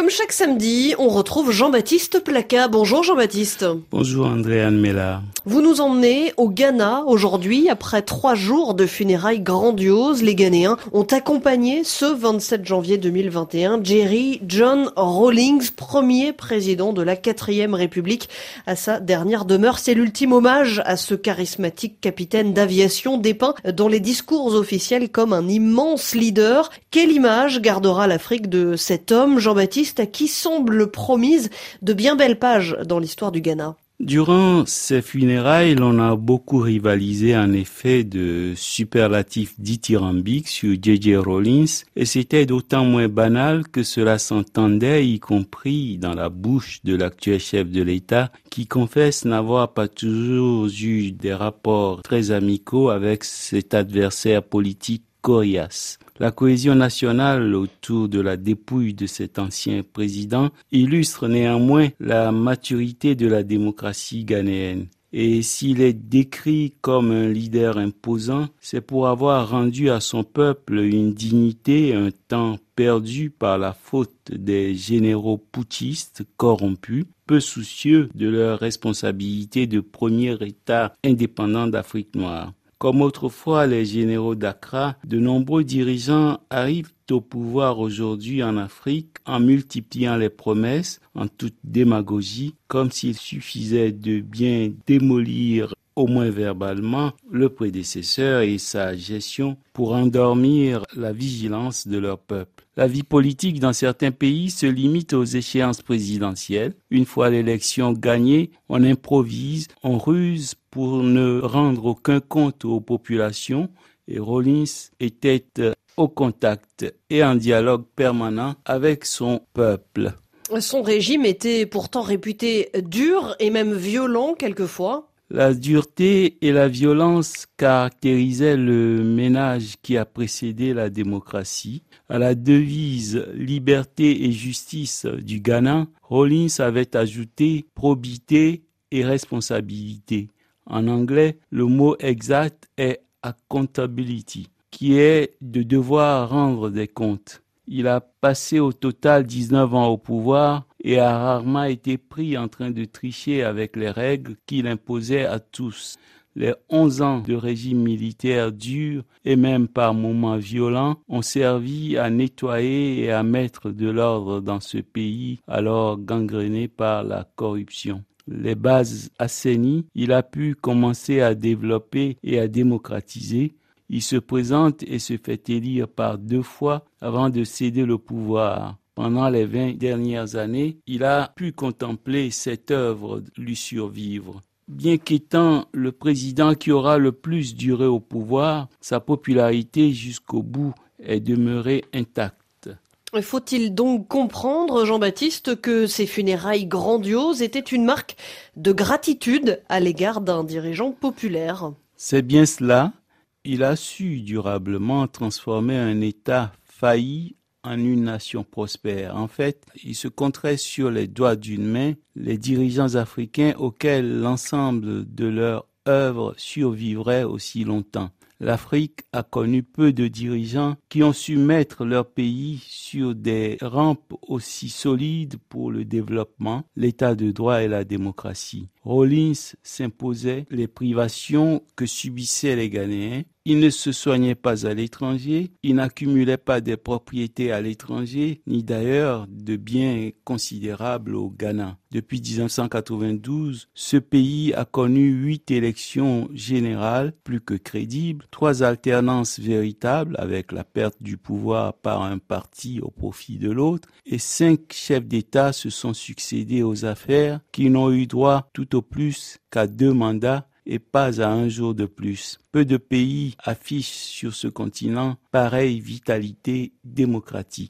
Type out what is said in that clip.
Comme chaque samedi, on retrouve Jean-Baptiste Placat. Bonjour Jean-Baptiste. Bonjour André-Anne Mella. Vous nous emmenez au Ghana aujourd'hui. Après 3 jours de funérailles grandioses, les Ghanéens ont accompagné ce 27 janvier 2021 Jerry John Rawlings, premier président de la 4e République, à sa dernière demeure. C'est l'ultime hommage à ce charismatique capitaine d'aviation dépeint dans les discours officiels comme un immense leader. Quelle image gardera l'Afrique de cet homme, Jean-Baptiste, à qui semble promise de bien belles pages dans l'histoire du Ghana? Durant ces funérailles, l'on a beaucoup rivalisé en effet de superlatifs dithyrambiques sur J.J. Rawlings, et c'était d'autant moins banal que cela s'entendait, y compris dans la bouche de l'actuel chef de l'État, qui confesse n'avoir pas toujours eu des rapports très amicaux avec cet adversaire politique coriace. La cohésion nationale autour de la dépouille de cet ancien président illustre néanmoins la maturité de la démocratie ghanéenne. Et s'il est décrit comme un leader imposant, c'est pour avoir rendu à son peuple une dignité, un temps perdu par la faute des généraux putschistes corrompus, peu soucieux de leur responsabilité de premier État indépendant d'Afrique noire. Comme autrefois les généraux d'Accra, de nombreux dirigeants arrivent au pouvoir aujourd'hui en Afrique en multipliant les promesses en toute démagogie, comme s'il suffisait de bien démolir, au moins verbalement, le prédécesseur et sa gestion pour endormir la vigilance de leur peuple. La vie politique dans certains pays se limite aux échéances présidentielles. Une fois l'élection gagnée, on improvise, on ruse pour ne rendre aucun compte aux populations. Et Rawlings était au contact et en dialogue permanent avec son peuple. Son régime était pourtant réputé dur et même violent quelquefois. La dureté et la violence caractérisaient le ménage qui a précédé la démocratie. À la devise « Liberté et justice » du Ghana, Rawlings avait ajouté « probité et responsabilité ». En anglais, le mot exact est « accountability », qui est de devoir rendre des comptes. Il a passé au total 19 ans au pouvoir et a rarement été pris en train de tricher avec les règles qu'il imposait à tous. Les 11 ans de régime militaire dur et même par moments violents ont servi à nettoyer et à mettre de l'ordre dans ce pays alors gangréné par la corruption. Les bases assainies, il a pu commencer à développer et à démocratiser. Il se présente et se fait élire par 2 fois avant de céder le pouvoir. Pendant les 20 dernières années, il a pu contempler cette œuvre lui survivre. Bien qu'étant le président qui aura le plus duré au pouvoir, sa popularité jusqu'au bout est demeurée intacte. Faut-il donc comprendre, Jean-Baptiste, que ces funérailles grandioses étaient une marque de gratitude à l'égard d'un dirigeant populaire? C'est bien cela. Il a su durablement transformer un État failli en une nation prospère. En fait, il se compterait sur les doigts d'une main les dirigeants africains auxquels l'ensemble de leur œuvre survivrait aussi longtemps. L'Afrique a connu peu de dirigeants qui ont su mettre leur pays sur des rampes aussi solides pour le développement, l'état de droit et la démocratie. Rawlings s'imposait les privations que subissaient les Ghanéens. Il ne se soignait pas à l'étranger, il n'accumulait pas des propriétés à l'étranger, ni d'ailleurs de biens considérables au Ghana. Depuis 1992, ce pays a connu 8 élections générales plus que crédibles, 3 alternances véritables avec la perte du pouvoir par un parti au profit de l'autre, et 5 chefs d'État se sont succédés aux affaires qui n'ont eu droit tout au plus qu'à 2 mandats et pas à 1 jour de plus. Peu de pays affichent sur ce continent pareille vitalité démocratique.